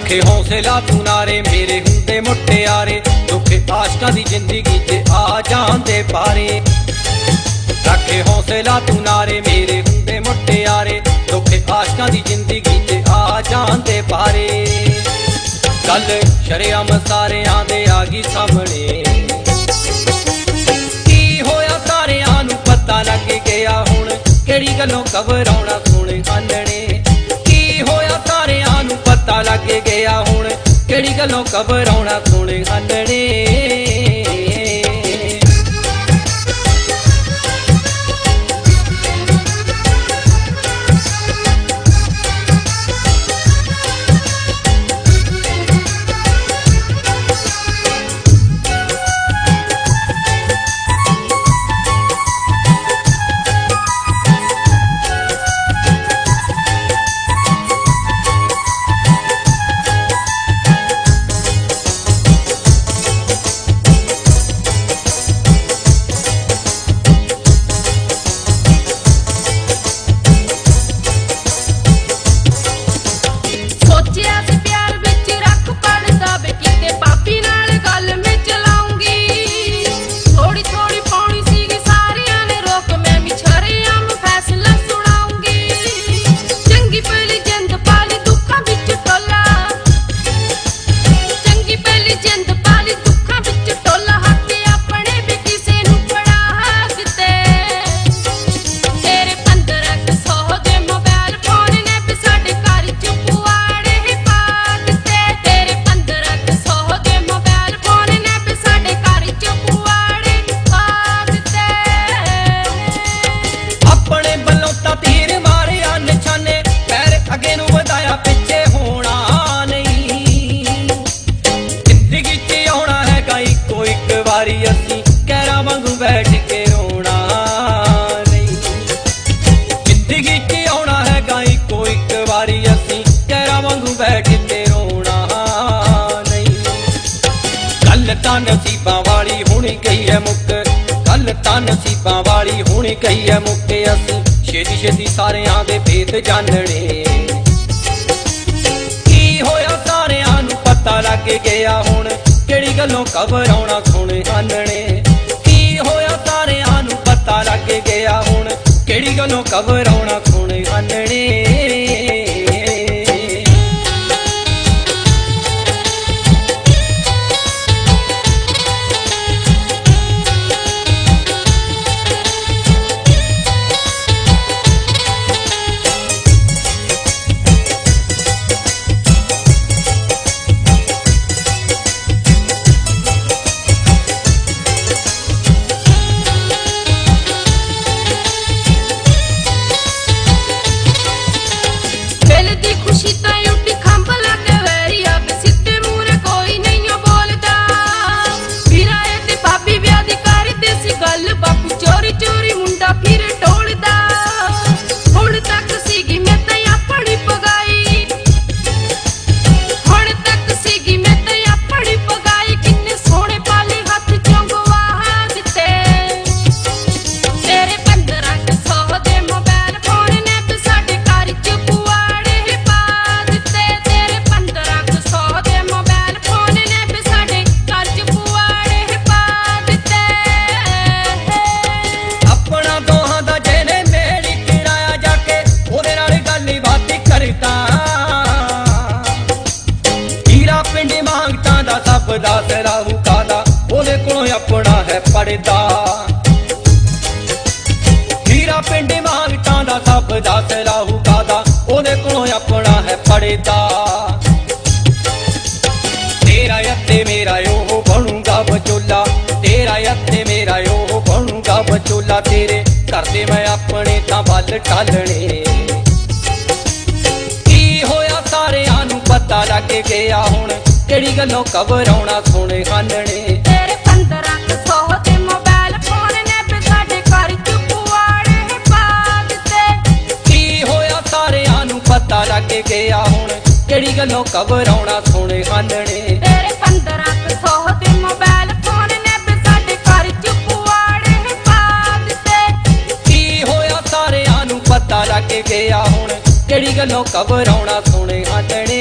रखे हौसला तू नारे मेरे हुंदे मुटियारे दुखे आशका दी जिंदगी च आ जांदे पारे रखे हौसला तू नारे मेरे हुंदे मुटियारे दुखे आशका दी जिंदगी च आ जांदे पारे गल शरेआम सारियां दे आ गई सामने की होया सारियां नू पता लग गया हुण केड़ी गल्लों घबराउणा सुण आनणे की होया सारियां नू पता लग गया हुण केड़ी गल्लों घबराउणा सुण आनणे बैठ के रोना नहीं जिंदगी च आउणा है गाई को एक बारी असी कहरा वांगू बैठ के रोना नहीं गल तां नसीबां वाली हुण गई है मुक गल तां नसीबां वाली हुण गई है मुक असी छेती छेती सारियां दे भेद जानने की होया सारियां नू पता लग गया हुण केड़ी गल्लों घबराउणा सुण आनणे होया सारियां नू पता लग गया हुण केड़ी गल्लों घबराउणा सुण आनणे अपना है पड़दा हीरा पिंड मांगटा दा सब दा सराहू कादा ओदे कोलों अपना है पड़दा तेरा यत्ते मेरा यो बनूंगा बचोला तेरा यत्ते मेरा यो बनूंगा बचोला तेरे करदे मैं अपने तां बल टालने की होया सारियां नू पता लग गया हुण केड़ी गल्लों घबराउणा सुण आनणे पता लग गया हुण केड़ी गल्लों घबराउणा सुण आनणे तेरे 1500 ते मोबाइल फोन ने पे साडे घर च पुआड़े पा दित्ते की होया सारियां नू पता लग गया हुण केड़ी गल्लों घबराउणा सुण आनणे